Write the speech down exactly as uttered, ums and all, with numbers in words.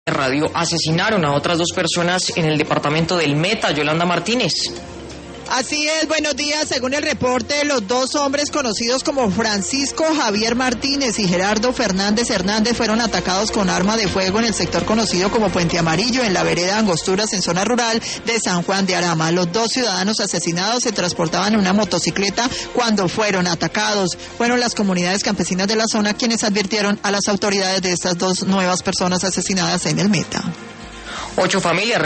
Radio asesinaron a otras dos personas en el departamento del Meta. Yolanda Martínez. Así es, buenos días. Según el reporte, los dos hombres conocidos como Francisco Javier Martínez y Gerardo Fernández Hernández fueron atacados con arma de fuego en el sector conocido como Puente Amarillo, en la vereda Angosturas, en zona rural de San Juan de Arama. Los dos ciudadanos asesinados se transportaban en una motocicleta cuando fueron atacados. Fueron las comunidades campesinas de la zona quienes advirtieron a las autoridades de estas dos nuevas personas asesinadas en el Meta. Ocho familias